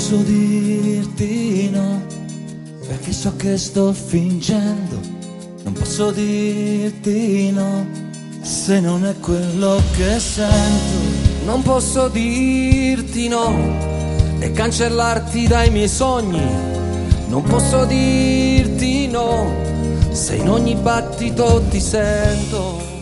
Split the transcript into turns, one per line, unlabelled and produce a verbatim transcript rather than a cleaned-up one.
posso dirti no, perché so che sto fingendo. Non posso dirti no, se non è quello che sento.
Non posso dirti no e cancellarti dai miei sogni. Non posso dirti no, se in ogni battito ti sento.